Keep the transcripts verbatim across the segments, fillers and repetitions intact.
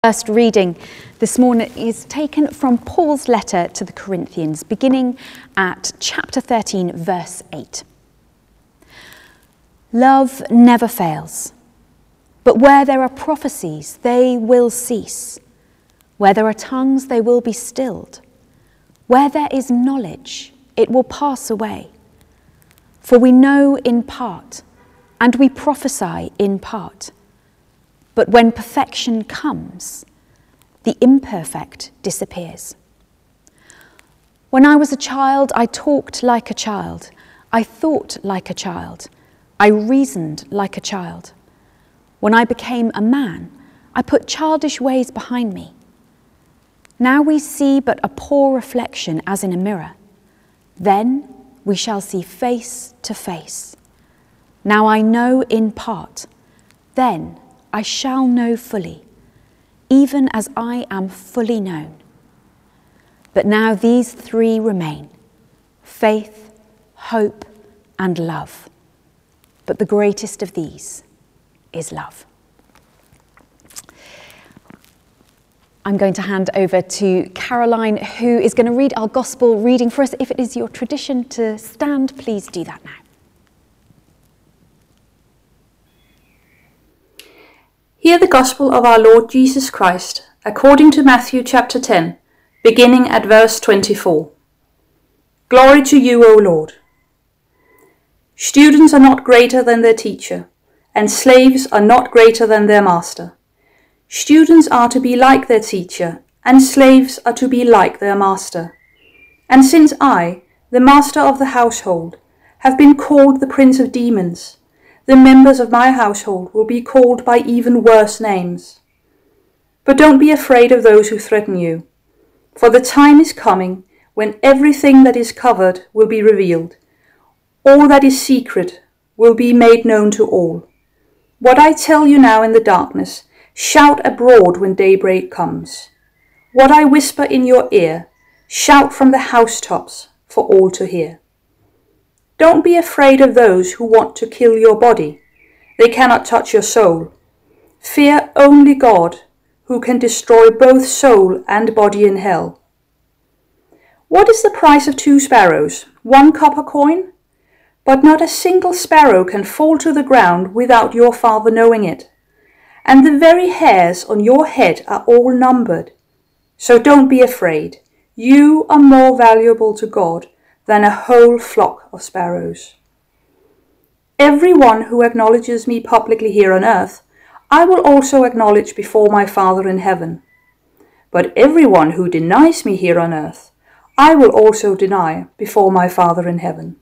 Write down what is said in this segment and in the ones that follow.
First reading this morning is taken from Paul's letter to the Corinthians, beginning at chapter thirteen, verse eight. Love never fails, but where there are prophecies, they will cease. Where there are tongues, they will be stilled. Where there is knowledge, it will pass away. For we know in part, and we prophesy in part. But when perfection comes, the imperfect disappears. When I was a child, I talked like a child. I thought like a child. I reasoned like a child. When I became a man, I put childish ways behind me. Now we see but a poor reflection as in a mirror. Then we shall see face to face. Now I know in part. Then I shall know fully, even as I am fully known. But now these three remain: faith, hope, and love. But the greatest of these is love. I'm going to hand over to Caroline, who is going to read our gospel reading for us. If it is your tradition to stand, please do that now. Hear the gospel of our Lord Jesus Christ, according to Matthew chapter ten, beginning at verse twenty-four. Glory to you, O Lord. Students are not greater than their teacher, and slaves are not greater than their master. Students are to be like their teacher, and slaves are to be like their master. And since I, the master of the household, have been called the prince of demons, the members of my household will be called by even worse names. But don't be afraid of those who threaten you, for the time is coming when everything that is covered will be revealed. All that is secret will be made known to all. What I tell you now in the darkness, shout abroad when daybreak comes. What I whisper in your ear, shout from the housetops for all to hear. Don't be afraid of those who want to kill your body. They cannot touch your soul. Fear only God, who can destroy both soul and body in hell. What is the price of two sparrows? One copper coin? But not a single sparrow can fall to the ground without your Father knowing it. And the very hairs on your head are all numbered. So don't be afraid. You are more valuable to God than a whole flock of sparrows. Everyone who acknowledges me publicly here on earth, I will also acknowledge before my Father in heaven. But everyone who denies me here on earth, I will also deny before my Father in heaven.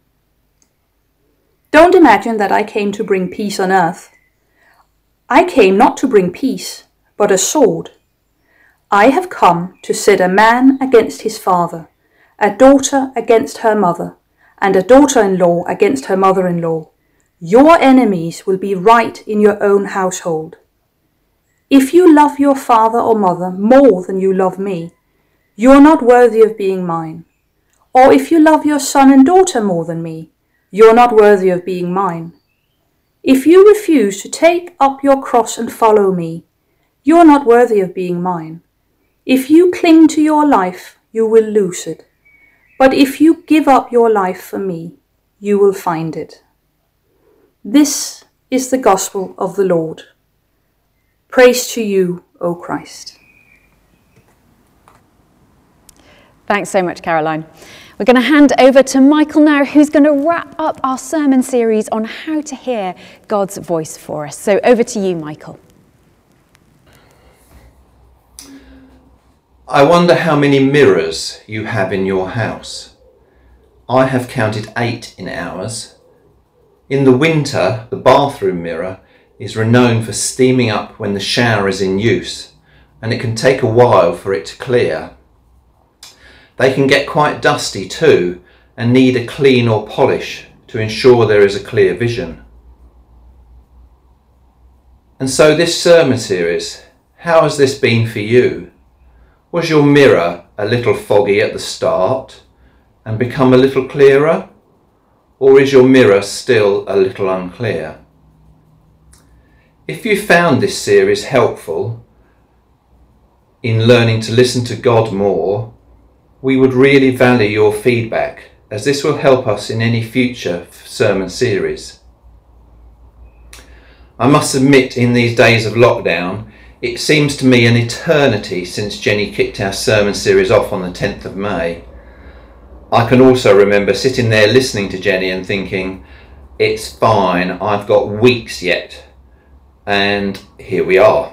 Don't imagine that I came to bring peace on earth. I came not to bring peace, but a sword. I have come to set a man against his father, a daughter against her mother, and a daughter-in-law against her mother-in-law. Your enemies will be right in your own household. If you love your father or mother more than you love me, you are not worthy of being mine. Or if you love your son and daughter more than me, you are not worthy of being mine. If you refuse to take up your cross and follow me, you are not worthy of being mine. If you cling to your life, you will lose it. But if you give up your life for me, you will find it. This is the gospel of the Lord. Praise to you, O Christ. Thanks so much, Caroline. We're going to hand over to Michael now, who's going to wrap up our sermon series on how to hear God's voice for us. So over to you, Michael. I wonder how many mirrors you have in your house. I have counted eight in ours. In the winter, the bathroom mirror is renowned for steaming up when the shower is in use, and it can take a while for it to clear. They can get quite dusty too, and need a clean or polish to ensure there is a clear vision. And so this sermon series, how has this been for you? Was your mirror a little foggy at the start and become a little clearer? Or is your mirror still a little unclear? If you found this series helpful, in learning to listen to God more, we would really value your feedback, as this will help us in any future sermon series. I must admit, in these days of lockdown, it seems to me an eternity since Jenny kicked our sermon series off on the tenth of May. I can also remember sitting there listening to Jenny and thinking, it's fine, I've got weeks yet. And here we are.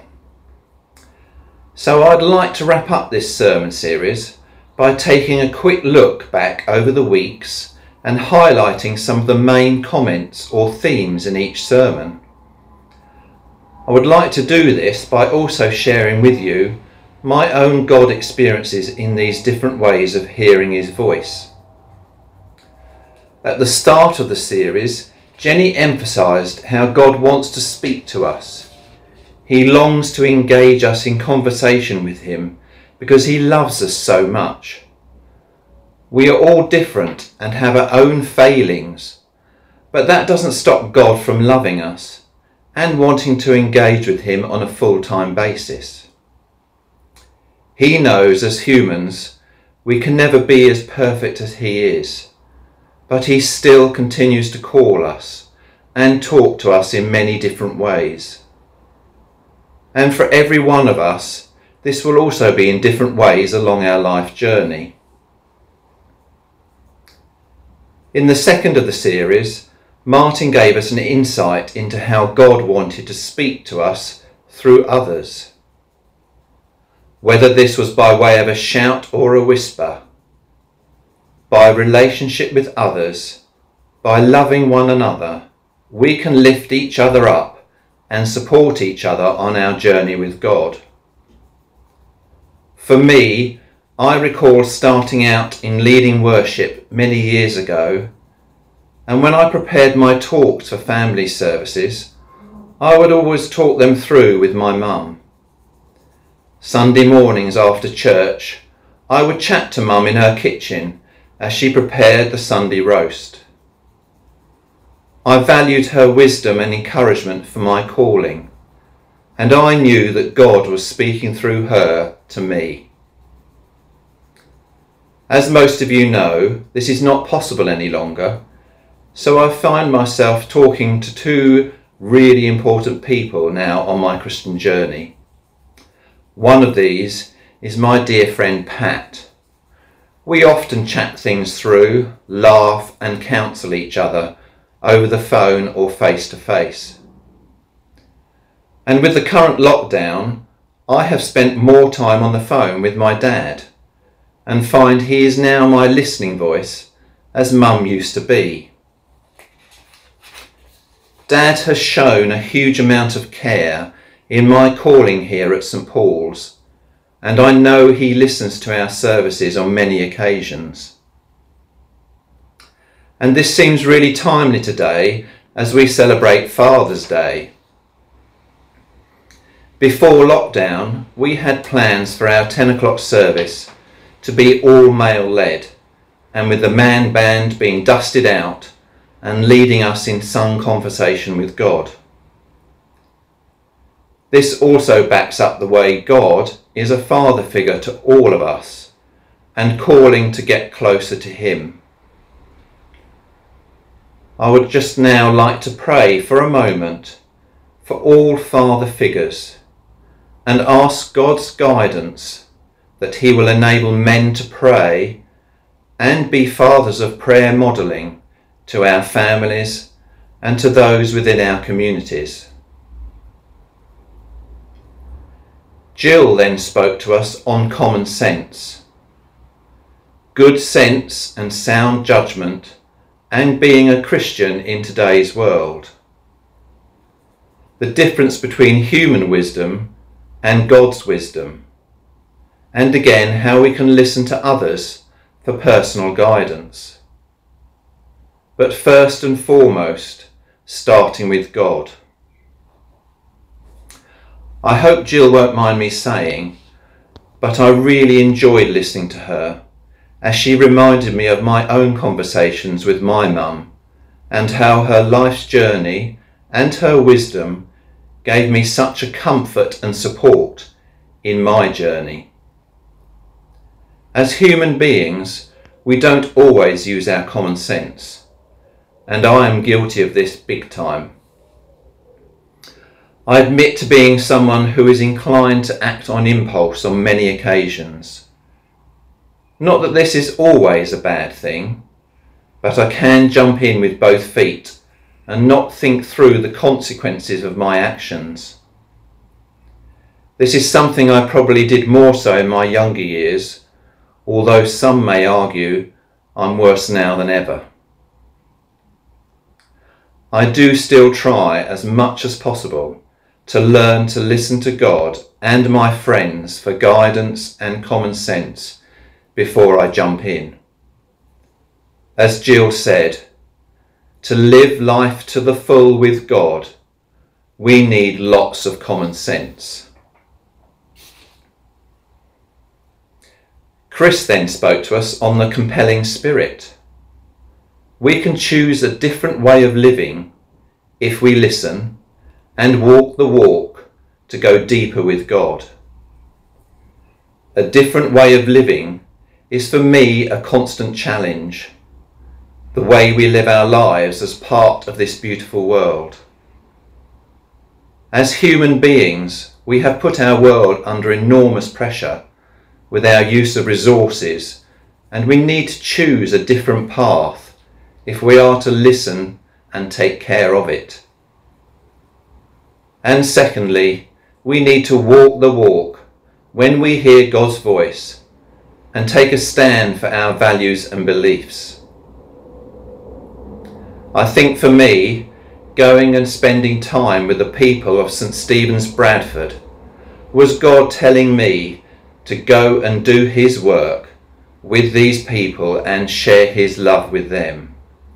So I'd like to wrap up this sermon series by taking a quick look back over the weeks and highlighting some of the main comments or themes in each sermon. I would like to do this by also sharing with you my own God experiences in these different ways of hearing his voice. At the start of the series, Jenny emphasised how God wants to speak to us. He longs to engage us in conversation with him because he loves us so much. We are all different and have our own failings, but that doesn't stop God from loving us and wanting to engage with him on a full-time basis. He knows as humans we can never be as perfect as he is, but he still continues to call us and talk to us in many different ways. And for every one of us, this will also be in different ways along our life journey. In the second of the series, Martin gave us an insight into how God wanted to speak to us through others. Whether this was by way of a shout or a whisper, by relationship with others, by loving one another, we can lift each other up and support each other on our journey with God. For me, I recall starting out in leading worship many years ago, and when I prepared my talks for family services, I would always talk them through with my mum. Sunday mornings after church, I would chat to Mum in her kitchen as she prepared the Sunday roast. I valued her wisdom and encouragement for my calling, and I knew that God was speaking through her to me. As most of you know, this is not possible any longer, so I find myself talking to two really important people now on my Christian journey. One of these is my dear friend Pat. We often chat things through, laugh and counsel each other over the phone or face to face. And with the current lockdown, I have spent more time on the phone with my dad and find he is now my listening voice as Mum used to be. Dad has shown a huge amount of care in my calling here at St Paul's, and I know he listens to our services on many occasions. And this seems really timely today as we celebrate Father's Day. Before lockdown, we had plans for our ten o'clock service to be all male led, and with the man band being dusted out and leading us in sung conversation with God. This also backs up the way God is a father figure to all of us and calling to get closer to him. I would just now like to pray for a moment for all father figures and ask God's guidance that he will enable men to pray and be fathers of prayer modelling to our families and to those within our communities. Jill then spoke to us on common sense. Good sense and sound judgment and being a Christian in today's world. The difference between human wisdom and God's wisdom. And again, how we can listen to others for personal guidance. But first and foremost, starting with God. I hope Jill won't mind me saying, but I really enjoyed listening to her as she reminded me of my own conversations with my mum and how her life's journey and her wisdom gave me such a comfort and support in my journey. As human beings, we don't always use our common sense, and I am guilty of this big time. I admit to being someone who is inclined to act on impulse on many occasions. Not that this is always a bad thing, but I can jump in with both feet and not think through the consequences of my actions. This is something I probably did more so in my younger years, although some may argue I'm worse now than ever. I do still try as much as possible to learn to listen to God and my friends for guidance and common sense before I jump in. As Jill said, to live life to the full with God, we need lots of common sense. Chris then spoke to us on the compelling spirit. We can choose a different way of living if we listen and walk the walk to go deeper with God. A different way of living is for me a constant challenge, the way we live our lives as part of this beautiful world. As human beings, we have put our world under enormous pressure with our use of resources, and we need to choose a different path if we are to listen and take care of it. And secondly, we need to walk the walk when we hear God's voice and take a stand for our values and beliefs. I think for me, going and spending time with the people of St Stephen's Bradford was God telling me to go and do his work with these people and share his love with them.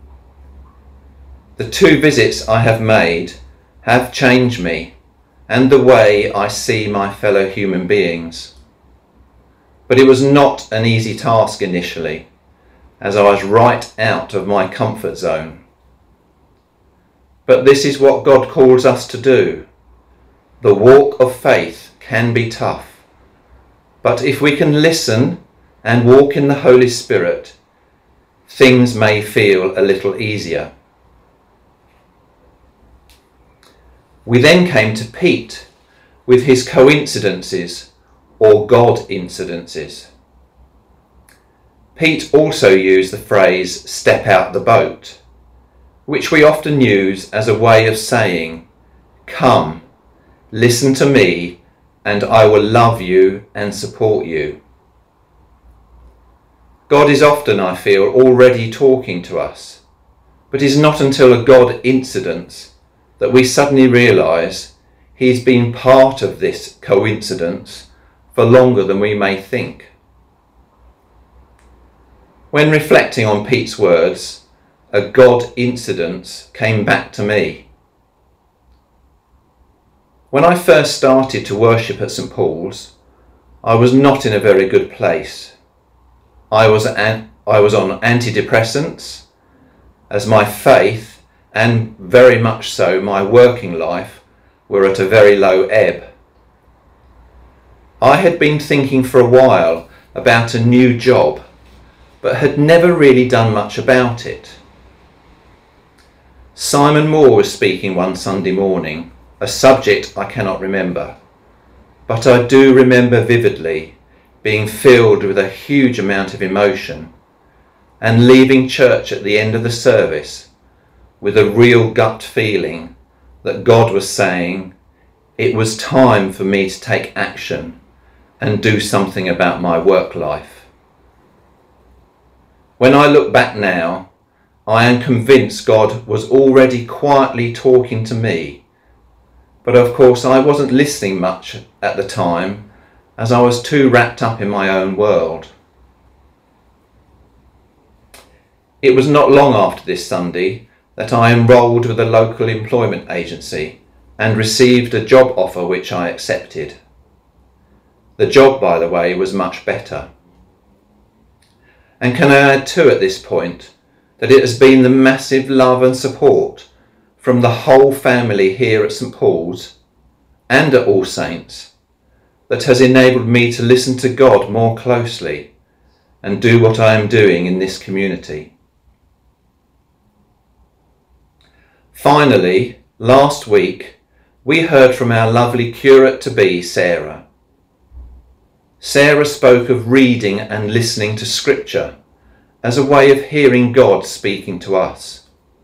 The two visits I have made have changed me and the way I see my fellow human beings. But it was not an easy task initially, as I was right out of my comfort zone. But this is what God calls us to do. The walk of faith can be tough, but if we can listen and walk in the Holy Spirit, things may feel a little easier. We then came to Pete with his coincidences or God incidences. Pete also used the phrase step out the boat, which we often use as a way of saying, come, listen to me, and I will love you and support you. God is often, I feel, already talking to us, but it's not until a God incident that we suddenly realise he's been part of this coincidence for longer than we may think. When reflecting on Pete's words, a God incident came back to me. When I first started to worship at St Paul's, I was not in a very good place. I was, an, I was on antidepressants, as my faith and very much so my working life were at a very low ebb. I had been thinking for a while about a new job, but had never really done much about it. Simon Moore was speaking one Sunday morning, a subject I cannot remember, but I do remember vividly being filled with a huge amount of emotion and leaving church at the end of the service with a real gut feeling that God was saying it was time for me to take action and do something about my work life. When I look back now, I am convinced God was already quietly talking to me, but of course I wasn't listening much at the time as I was too wrapped up in my own world. It was not long after this Sunday that I enrolled with a local employment agency and received a job offer which I accepted. The job, by the way, was much better. And can I add too at this point that it has been the massive love and support from the whole family here at St Paul's and at All Saints that has enabled me to listen to God more closely and do what I am doing in this community. Finally, last week, we heard from our lovely curate-to-be, Sarah. Sarah spoke of reading and listening to Scripture as a way of hearing God speaking to us.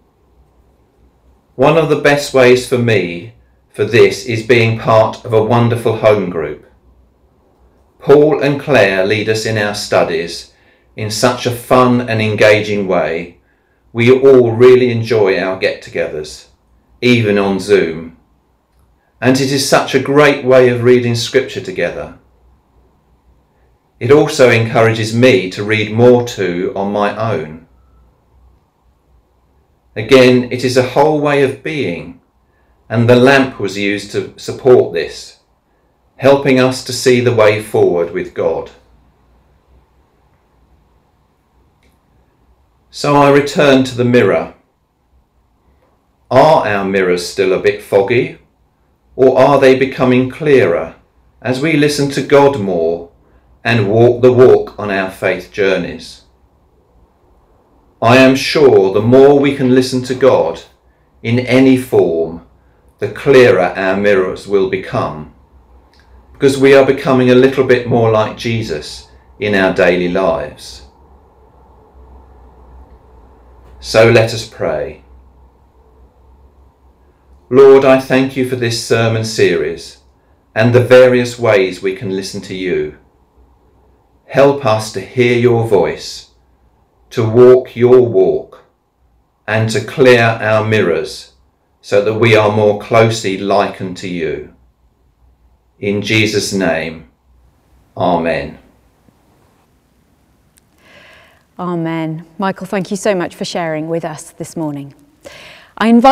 One of the best ways for me for this is being part of a wonderful home group. Paul and Claire lead us in our studies in such a fun and engaging way. We all really enjoy our get-togethers, even on Zoom. And it is such a great way of reading Scripture together. It also encourages me to read more too on my own. Again, it is a whole way of being, and the lamp was used to support this, helping us to see the way forward with God. So I return to the mirror. Are our mirrors still a bit foggy, or are they becoming clearer as we listen to God more and walk the walk on our faith journeys? I am sure the more we can listen to God in any form, the clearer our mirrors will become, because we are becoming a little bit more like Jesus in our daily lives. So let us pray. Lord, I thank you for this sermon series and the various ways we can listen to you. Help us to hear your voice, to walk your walk, and to clear our mirrors so that we are more closely likened to you. In Jesus' name, Amen. Amen. Michael, thank you so much for sharing with us this morning. I invite